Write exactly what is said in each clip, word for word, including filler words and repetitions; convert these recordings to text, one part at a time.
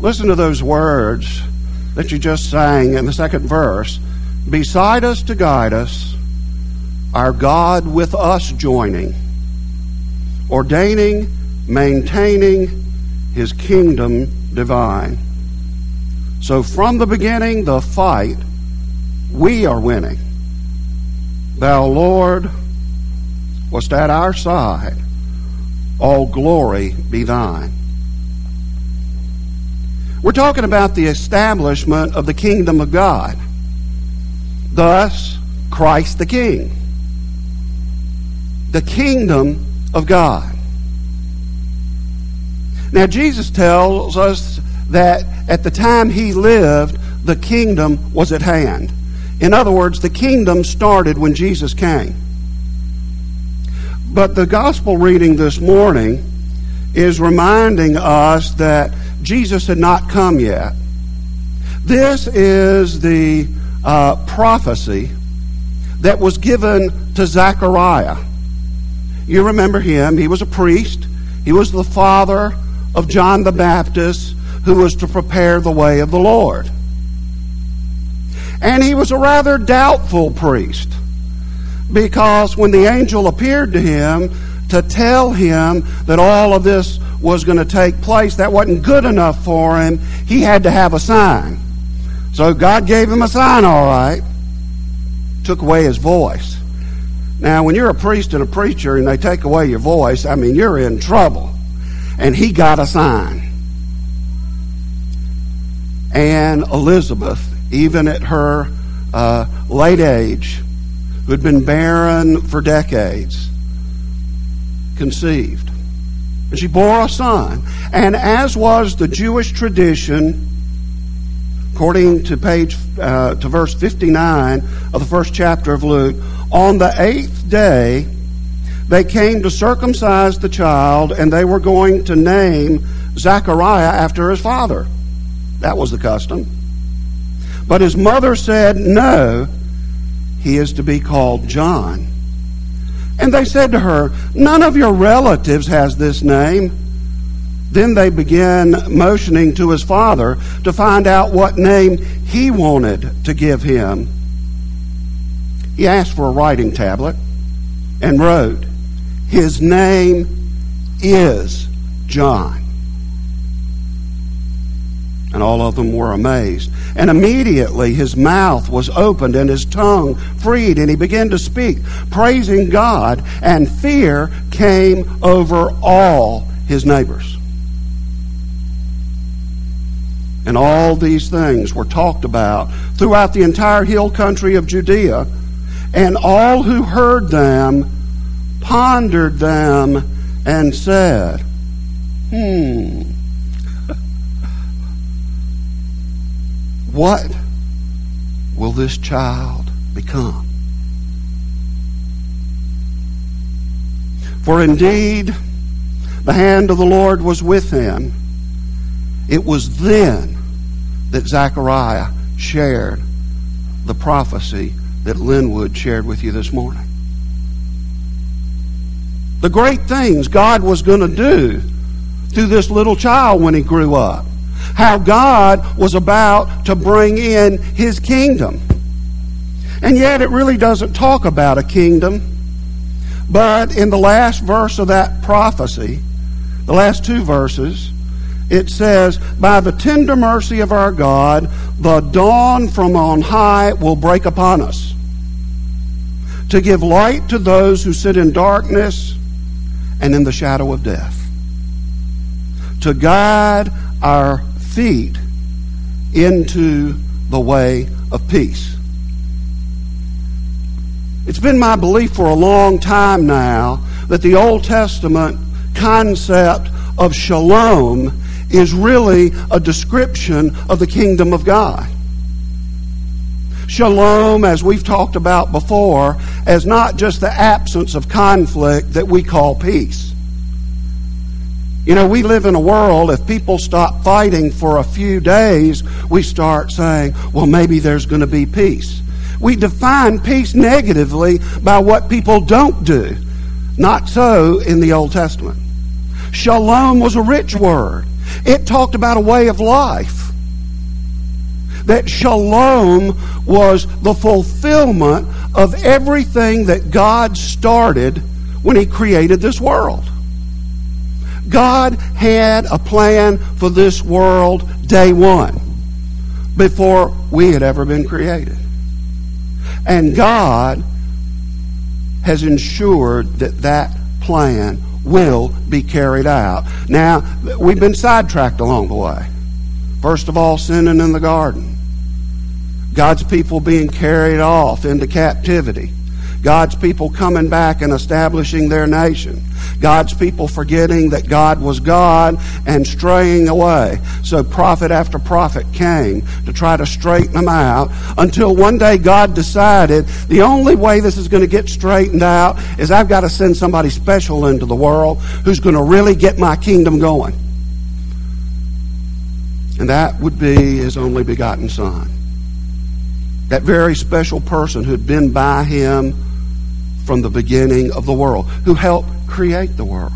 Listen to those words that you just sang in the second verse. Beside us to guide us, our God with us joining, ordaining, maintaining his kingdom divine. So from the beginning, the fight, we are winning. Thou, Lord, wast at our side. All glory be thine. We're talking about the establishment of the kingdom of God. Thus, Christ the King. The kingdom of God. Now, Jesus tells us that at the time he lived, the kingdom was at hand. In other words, the kingdom started when Jesus came. But the gospel reading this morning is reminding us that Jesus had not come yet. This is the uh, prophecy that was given to Zechariah. You remember him. He was a priest. He was the father of John the Baptist, who was to prepare the way of the Lord. And he was a rather doubtful priest, because when the angel appeared to him to tell him that all of this was going to take place, that wasn't good enough for him. He had to have a sign. So God gave him a sign, all right. Took away his voice. Now, when you're a priest and a preacher and they take away your voice, I mean, you're in trouble. And he got a sign. And Elizabeth, even at her uh, late age, who had been barren for decades, conceived. And she bore a son. And as was the Jewish tradition, according to page uh, to verse fifty-nine of the first chapter of Luke, on the eighth day they came to circumcise the child, and they were going to name Zechariah after his father. That was the custom. But his mother said, "No, he is to be called John." And they said to her, "None of your relatives has this name." Then they began motioning to his father to find out what name he wanted to give him. He asked for a writing tablet and wrote, "His name is John." And all of them were amazed. And immediately his mouth was opened and his tongue freed, and he began to speak, praising God, and fear came over all his neighbors. And all these things were talked about throughout the entire hill country of Judea, and all who heard them pondered them and said, Hmm, what will this child become? For indeed, the hand of the Lord was with him. It was then that Zechariah shared the prophecy that Linwood shared with you this morning. The great things God was going to do through this little child when he grew up. How God was about to bring in his kingdom. And yet it really doesn't talk about a kingdom. But in the last verse of that prophecy, the last two verses, it says, "By the tender mercy of our God, the dawn from on high will break upon us, to give light to those who sit in darkness and in the shadow of death, to guide our feet into the way of peace." It's been my belief for a long time now that the Old Testament concept of shalom is really a description of the kingdom of God. Shalom, as we've talked about before, as not just the absence of conflict that we call peace. You know, we live in a world, if people stop fighting for a few days, we start saying, well, maybe there's going to be peace. We define peace negatively by what people don't do. Not so in the Old Testament. Shalom was a rich word. It talked about a way of life. That shalom was the fulfillment of everything that God started when He created this world. God had a plan for this world day one, before we had ever been created. And God has ensured that that plan will be carried out. Now, we've been sidetracked along the way. First of all, sinning in the garden. God's people being carried off into captivity. God's people coming back and establishing their nation. God's people forgetting that God was God and straying away. So prophet after prophet came to try to straighten them out, until one day God decided the only way this is going to get straightened out is I've got to send somebody special into the world who's going to really get my kingdom going. And that would be His only begotten Son. That very special person who'd been by Him from the beginning of the world, who helped create the world.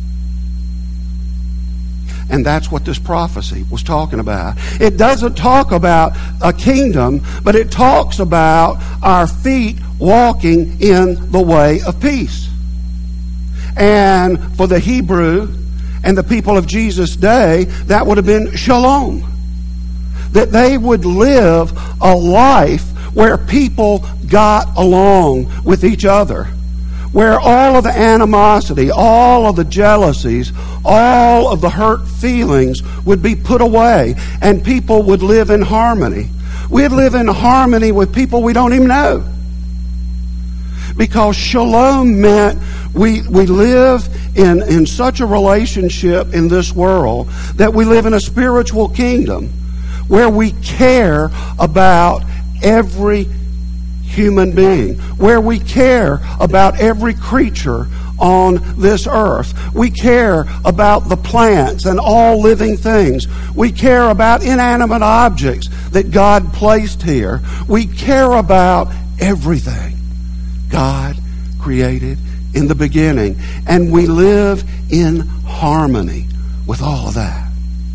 And that's what this prophecy was talking about. It doesn't talk about a kingdom, but it talks about our feet walking in the way of peace. And for the Hebrew and the people of Jesus' day, that would have been shalom. That they would live a life where people got along with each other, where all of the animosity, all of the jealousies, all of the hurt feelings would be put away, and people would live in harmony. We'd live in harmony with people we don't even know. Because shalom meant we, we live in, in such a relationship in this world that we live in a spiritual kingdom where we care about every human being, where we care about every creature on this earth. We care about the plants and all living things. We care about inanimate objects that God placed here. We care about everything God created in the beginning. And we live in harmony with all of that.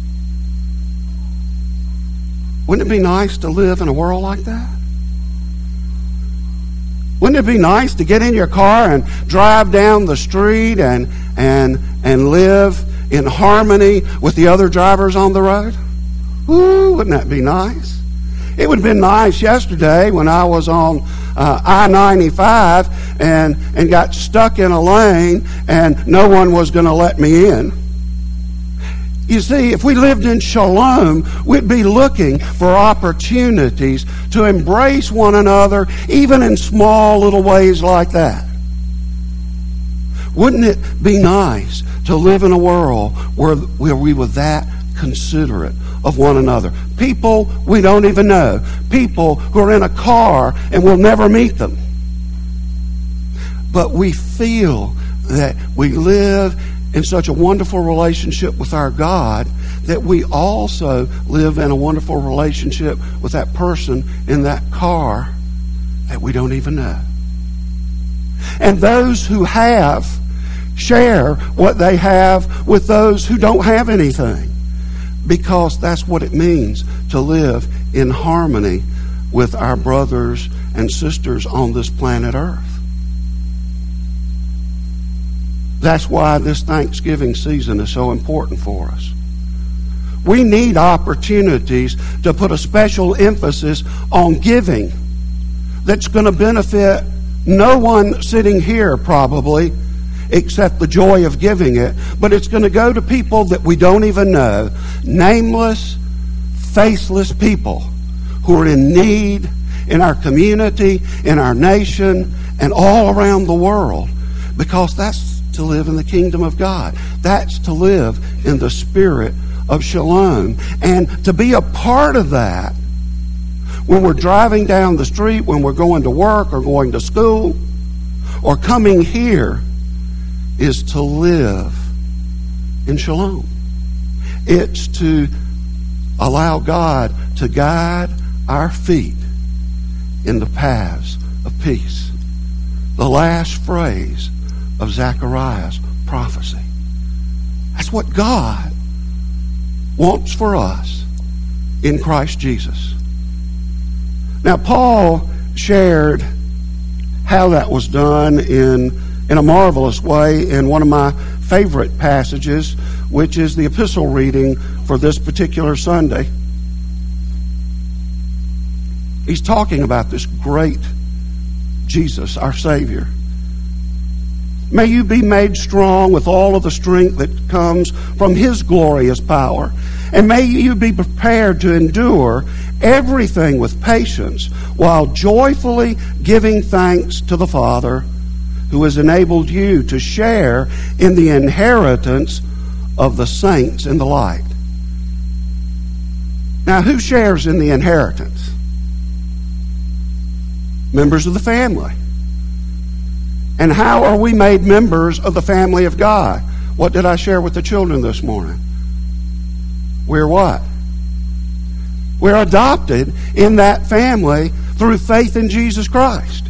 Wouldn't it be nice to live in a world like that? Wouldn't it be nice to get in your car and drive down the street and and and live in harmony with the other drivers on the road? Ooh, wouldn't that be nice? It would have been nice yesterday when I was on uh, I ninety-five and, and got stuck in a lane and no one was going to let me in. You see, if we lived in shalom, we'd be looking for opportunities to embrace one another, even in small little ways like that. Wouldn't it be nice to live in a world where, where we were that considerate of one another? People we don't even know. People who are in a car and we'll never meet them. But we feel that we live in such a wonderful relationship with our God that we also live in a wonderful relationship with that person in that car that we don't even know. And those who have share what they have with those who don't have anything, because that's what it means to live in harmony with our brothers and sisters on this planet Earth. That's why this Thanksgiving season is so important for us. We need opportunities to put a special emphasis on giving that's going to benefit no one sitting here probably, except the joy of giving it, but it's going to go to people that we don't even know, nameless, faceless people who are in need in our community, in our nation, and all around the world, because that's to live in the kingdom of God. That's to live in the spirit of shalom. And to be a part of that when we're driving down the street, when we're going to work or going to school or coming here, is to live in shalom. It's to allow God to guide our feet in the paths of peace. The last phrase of Zechariah's prophecy. That's what God wants for us in Christ Jesus. Now, Paul shared how that was done in, in a marvelous way in one of my favorite passages, which is the epistle reading for this particular Sunday. He's talking about this great Jesus, our Savior. May you be made strong with all of the strength that comes from His glorious power. And may you be prepared to endure everything with patience while joyfully giving thanks to the Father who has enabled you to share in the inheritance of the saints in the light. Now, who shares in the inheritance? Members of the family. And how are we made members of the family of God? What did I share with the children this morning? We're what? We're adopted in that family through faith in Jesus Christ.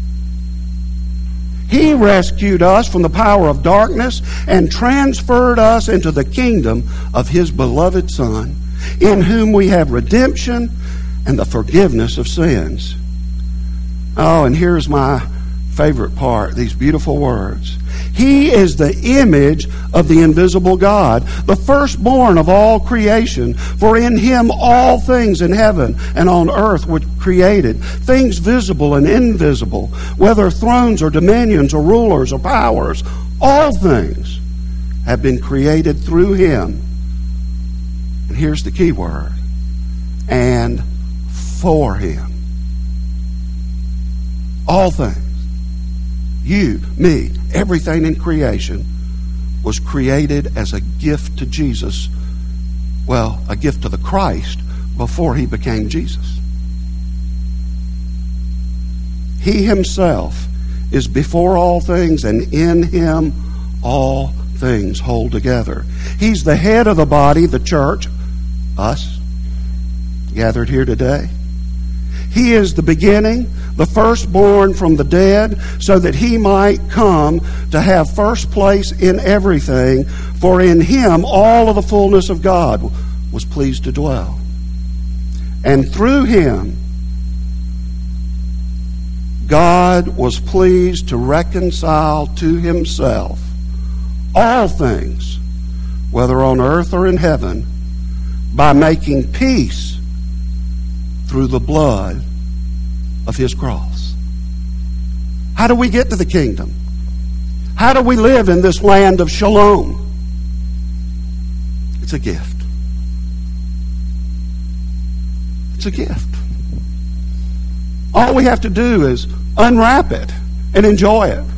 He rescued us from the power of darkness and transferred us into the kingdom of His beloved Son, in whom we have redemption and the forgiveness of sins. Oh, and here's my favorite part, these beautiful words. He is the image of the invisible God, the firstborn of all creation. For in Him all things in heaven and on earth were created, things visible and invisible, whether thrones or dominions or rulers or powers. All things have been created through Him. And here's the key word. And for Him. All things. You, me, everything in creation was created as a gift to Jesus. Well, a gift to the Christ before He became Jesus. He Himself is before all things, and in Him all things hold together. He's the head of the body, the church, us, gathered here today. He is the beginning, the firstborn from the dead, so that He might come to have first place in everything. For in Him all of the fullness of God was pleased to dwell. And through Him, God was pleased to reconcile to Himself all things, whether on earth or in heaven, by making peace through the blood of His cross. How do we get to the kingdom? How do we live in this land of shalom? It's a gift. It's a gift. All we have to do is unwrap it and enjoy it.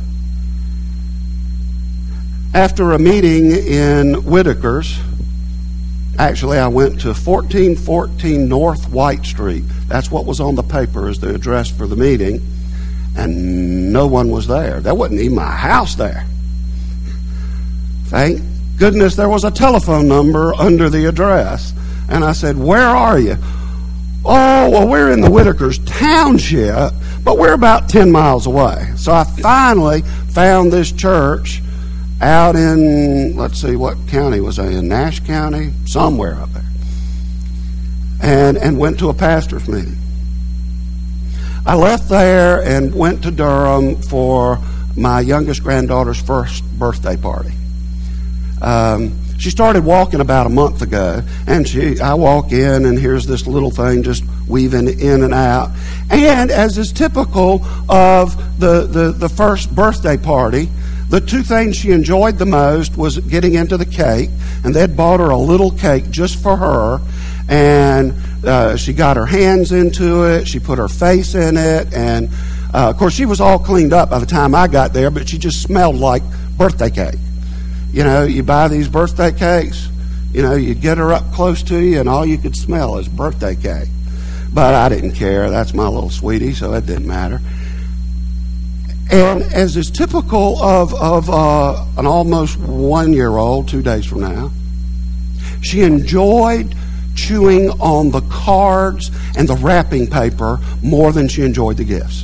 After a meeting in Whitaker's, actually, I went to fourteen fourteen North White Street. That's what was on the paper as the address for the meeting. And no one was there. There wasn't even my house there. Thank goodness there was a telephone number under the address. And I said, "Where are you?" "Oh, well, we're in the Whitaker's Township, but we're about ten miles away." So I finally found this church out in, let's see, what county was I in? Nash County? Somewhere up there. And, and went to a pastor's meeting. I left there and went to Durham for my youngest granddaughter's first birthday party. Um, she started walking about a month ago, and she, I walk in, and here's this little thing just weaving in and out. And as is typical of the, the, the first birthday party, the two things she enjoyed the most was getting into the cake, and they'd bought her a little cake just for her, and uh, she got her hands into it, she put her face in it, and uh, of course she was all cleaned up by the time I got there, but she just smelled like birthday cake. You know, you buy these birthday cakes, you know, you get her up close to you, and all you could smell is birthday cake. But I didn't care. That's my little sweetie, so it didn't matter. And as is typical of, of uh, an almost one-year-old, two days from now, she enjoyed chewing on the cards and the wrapping paper more than she enjoyed the gifts.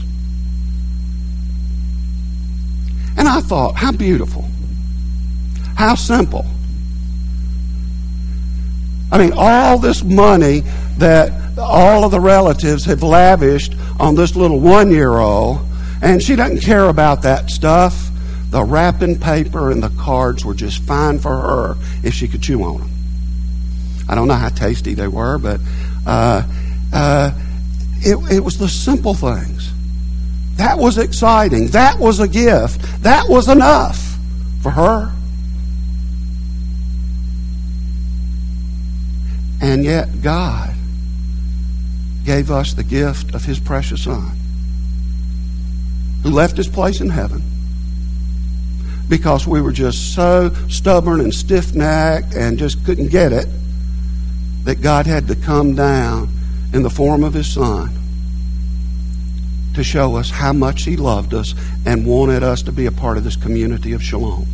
And I thought, how beautiful. How simple. I mean, all this money that all of the relatives have lavished on this little one-year-old, and she doesn't care about that stuff. The wrapping paper and the cards were just fine for her if she could chew on them. I don't know how tasty they were, but uh, uh, it, it was the simple things. That was exciting. That was a gift. That was enough for her. And yet God gave us the gift of His precious Son, who left His place in heaven because we were just so stubborn and stiff-necked and just couldn't get it, that God had to come down in the form of His Son to show us how much He loved us and wanted us to be a part of this community of shalom.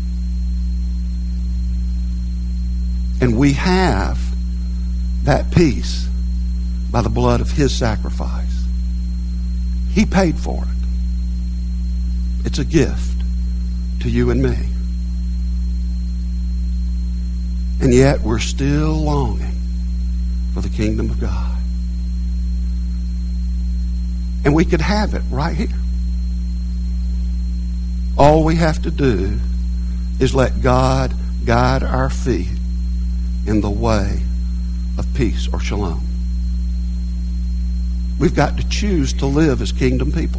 And we have that peace by the blood of His sacrifice. He paid for it. It's a gift to you and me. And yet we're still longing for the kingdom of God. And we could have it right here. All we have to do is let God guide our feet in the way of peace or shalom. We've got to choose to live as kingdom people.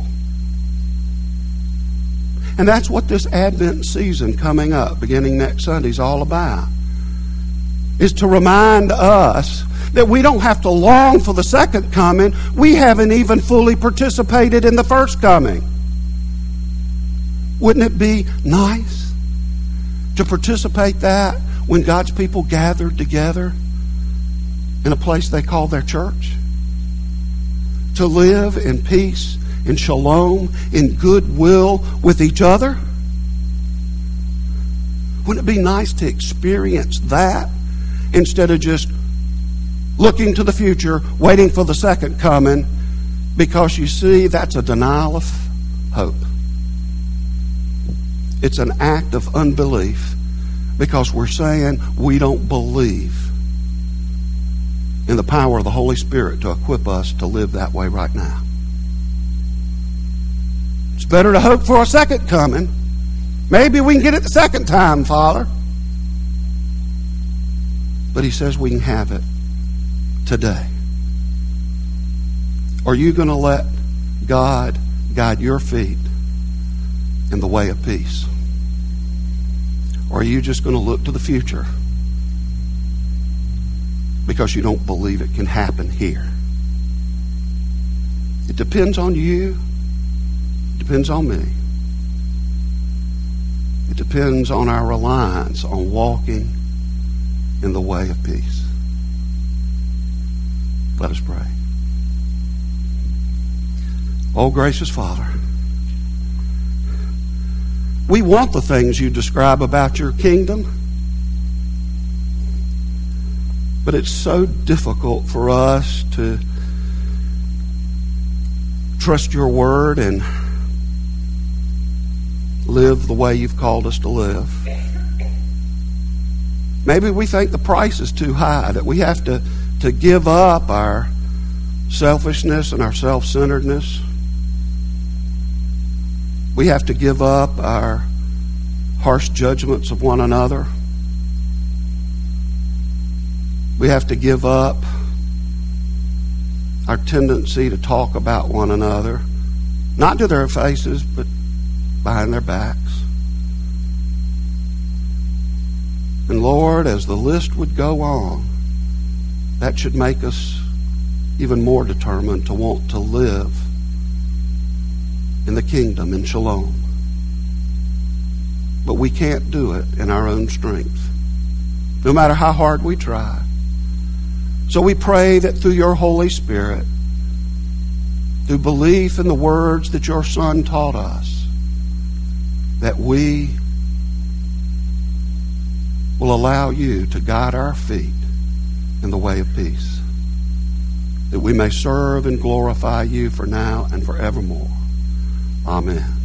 And that's what this Advent season coming up, beginning next Sunday, is all about. Is to remind us that we don't have to long for the second coming. We haven't even fully participated in the first coming. Wouldn't it be nice to participate that when God's people gathered together in a place they call their church? To live in peace, in shalom, in goodwill with each other? Wouldn't it be nice to experience that instead of just looking to the future, waiting for the second coming? Because you see, that's a denial of hope. It's an act of unbelief because we're saying we don't believe in the power of the Holy Spirit to equip us to live that way right now. It's better to hope for a second coming. Maybe we can get it the second time, Father. But He says we can have it today. Are you going to let God guide your feet in the way of peace? Or are you just going to look to the future because you don't believe it can happen here? It depends on you. It depends on me. It depends on our reliance on walking in the way of peace. Let us pray. Oh, gracious Father, we want the things you describe about your kingdom, but it's so difficult for us to trust your word and live the way you've called us to live. Maybe we think the price is too high, that we have to, to give up our selfishness and our self-centeredness. We have to give up our harsh judgments of one another. We have to give up our tendency to talk about one another, not to their faces, but behind their backs. And Lord, as the list would go on, that should make us even more determined to want to live in the kingdom in shalom. But we can't do it in our own strength, no matter how hard we try. So we pray that through your Holy Spirit, through belief in the words that your Son taught us, that we will allow you to guide our feet in the way of peace, that we may serve and glorify you for now and forevermore. Amen.